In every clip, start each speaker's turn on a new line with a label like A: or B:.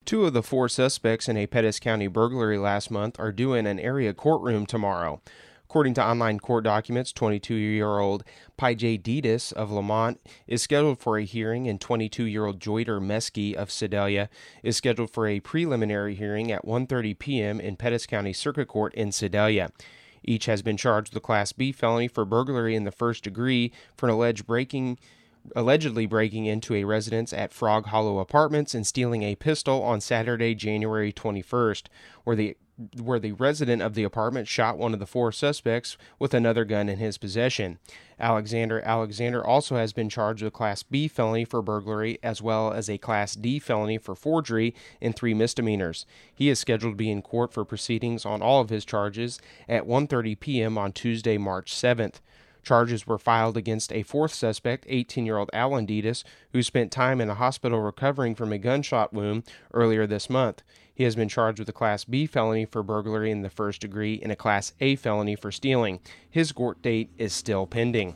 A: Two of the four suspects in a Pettis County burglary last month are due in an area courtroom tomorrow. According to online court documents, 22-year-old Pijay Ditas of Lamont is scheduled for a hearing, and 22-year-old Joyder Meski of Sedalia is scheduled for a preliminary hearing at 1:30 p.m. in Pettis County Circuit Court in Sedalia. Each has been charged with a Class B felony for burglary in the first degree for an allegedly breaking into a residence at Frog Hollow Apartments and stealing a pistol on Saturday, January 21st, where the resident of the apartment shot one of the four suspects with another gun in his possession. Alexander also has been charged with a Class B felony for burglary as well as a Class D felony for forgery and 3 misdemeanors. He is scheduled to be in court for proceedings on all of his charges at 1:30 p.m. on Tuesday, March 7th. Charges were filed against a fourth suspect, 18-year-old Alan Ditas, who spent time in a hospital recovering from a gunshot wound earlier this month. He has been charged with a Class B felony for burglary in the first degree and a Class A felony for stealing. His court date is still pending.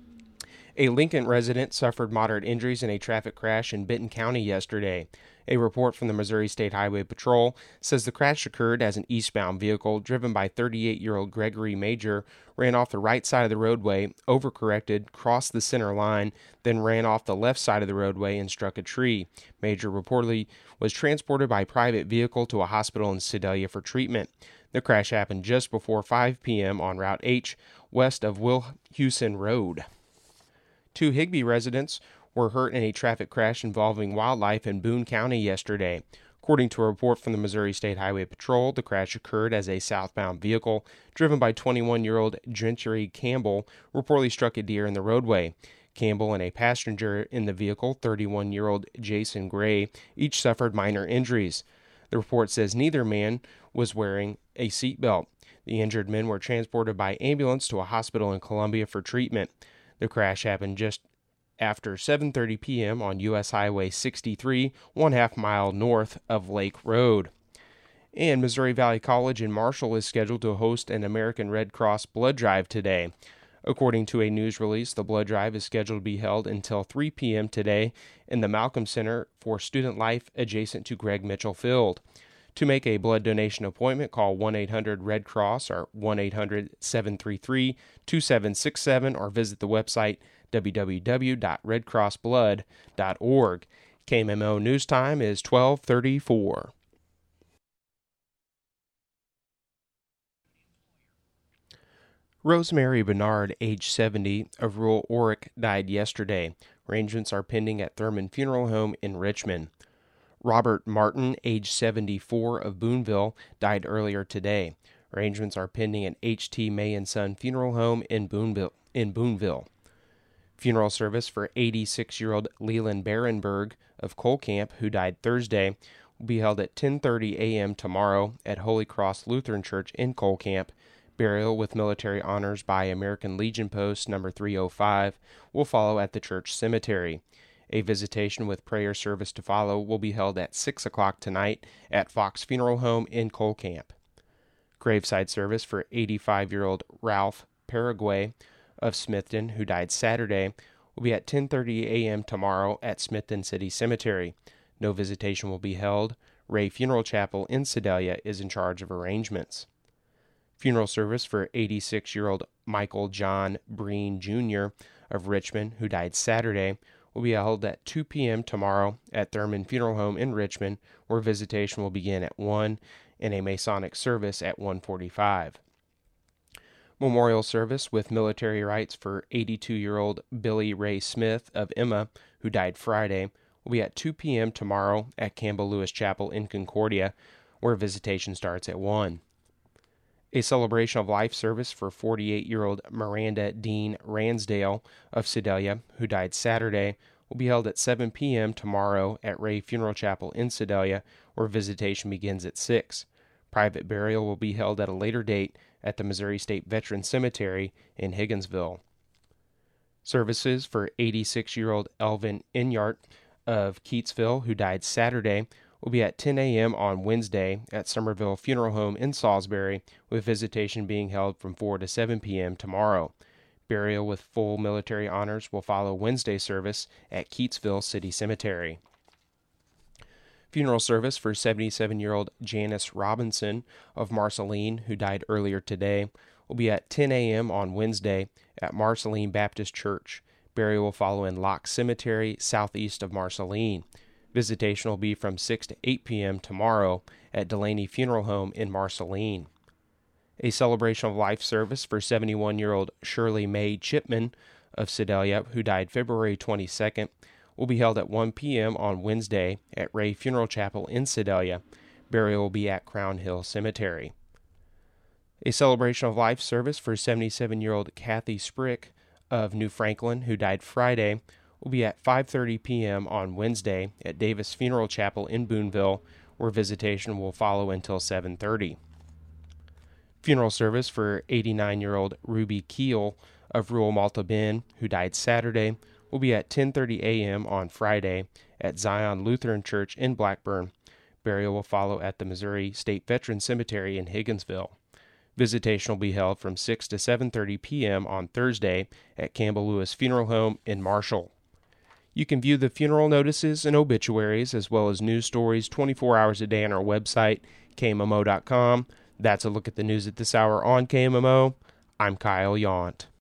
A: A Lincoln resident suffered moderate injuries in a traffic crash in Benton County yesterday. A report from the Missouri State Highway Patrol says the crash occurred as an eastbound vehicle driven by 38-year-old Gregory Major ran off the right side of the roadway, overcorrected, crossed the center line, then ran off the left side of the roadway and struck a tree. Major reportedly was transported by private vehicle to a hospital in Sedalia for treatment. The crash happened just before 5 p.m. on Route H, west of Will Hewson Road. Two Higbee residents were hurt in a traffic crash involving wildlife in Boone County yesterday. According to a report from the Missouri State Highway Patrol, the crash occurred as a southbound vehicle driven by 21-year-old Gentry Campbell reportedly struck a deer in the roadway. Campbell and a passenger in the vehicle, 31-year-old Jason Gray, each suffered minor injuries. The report says neither man was wearing a seatbelt. The injured men were transported by ambulance to a hospital in Columbia for treatment. The crash happened just after 7:30 p.m. on U.S. Highway 63, 1/2 mile north of Lake Road. And Missouri Valley College in Marshall is scheduled to host an American Red Cross blood drive today. According to a news release, the blood drive is scheduled to be held until 3 p.m. today in the Malcolm Center for Student Life adjacent to Greg Mitchell Field. To make a blood donation appointment, call 1-800-RED-CROSS or 1-800-733-2767 or visit the website www.redcrossblood.org. KMMO News Time is 12:34. Rosemary Bernard, age 70, of rural Orick, died yesterday. Arrangements are pending at Thurman Funeral Home in Richmond. Robert Martin, age 74, of Boonville, died earlier today. Arrangements are pending at H.T. May & Son Funeral Home in Boonville. Funeral service for 86-year-old Leland Barenberg of Colcamp, who died Thursday, will be held at 10:30 a.m. tomorrow at Holy Cross Lutheran Church in Colcamp. Burial with military honors by American Legion Post number 305 will follow at the church cemetery. A visitation with prayer service to follow will be held at 6 o'clock tonight at Fox Funeral Home in Colcamp. Graveside service for 85-year-old Ralph Paraguay of Smithton, who died Saturday, will be at 10:30 a.m. tomorrow at Smithton City Cemetery. No visitation will be held. Ray Funeral Chapel in Sedalia is in charge of arrangements. Funeral service for 86-year-old Michael John Breen Jr. of Richmond, who died Saturday, will be held at 2 p.m. tomorrow at Thurman Funeral Home in Richmond, where visitation will begin at 1 and a Masonic service at 1:45. Memorial service with military rites for 82-year-old Billy Ray Smith of Emma, who died Friday, will be at 2 p.m. tomorrow at Campbell Lewis Chapel in Concordia, where visitation starts at 1. A celebration of life service for 48-year-old Miranda Dean Ransdale of Sedalia, who died Saturday, will be held at 7 p.m. tomorrow at Ray Funeral Chapel in Sedalia, where visitation begins at 6. Private burial will be held at a later date at the Missouri State Veterans Cemetery in Higginsville. Services for 86-year-old Elvin Inyart of Keatsville, who died Saturday, will be at 10 a.m. on Wednesday at Somerville Funeral Home in Salisbury, with visitation being held from 4 to 7 p.m. tomorrow. Burial with full military honors will follow Wednesday service at Keatsville City Cemetery. Funeral service for 77-year-old Janice Robinson of Marceline, who died earlier today, will be at 10 a.m. on Wednesday at Marceline Baptist Church. Burial will follow in Locke Cemetery, southeast of Marceline. Visitation will be from 6 to 8 p.m. tomorrow at Delaney Funeral Home in Marceline. A celebration of life service for 71-year-old Shirley Mae Chipman of Sedalia, who died February 22nd, will be held at 1 p.m. on Wednesday at Ray Funeral Chapel in Sedalia. Burial will be at Crown Hill Cemetery. A celebration of life service for 77-year-old Kathy Sprick of New Franklin, who died Friday, will be at 5:30 p.m. on Wednesday at Davis Funeral Chapel in Boonville, where visitation will follow until 7:30. Funeral service for 89-year-old Ruby Keel of Rural Malta Bend, who died Saturday, will be at 10:30 a.m. on Friday at Zion Lutheran Church in Blackburn. Burial will follow at the Missouri State Veterans Cemetery in Higginsville. Visitation will be held from 6 to 7:30 p.m. on Thursday at Campbell Lewis Funeral Home in Marshall. You can view the funeral notices and obituaries as well as news stories 24 hours a day on our website, KMMO.com. That's a look at the news at this hour on KMMO. I'm Kyle Yount.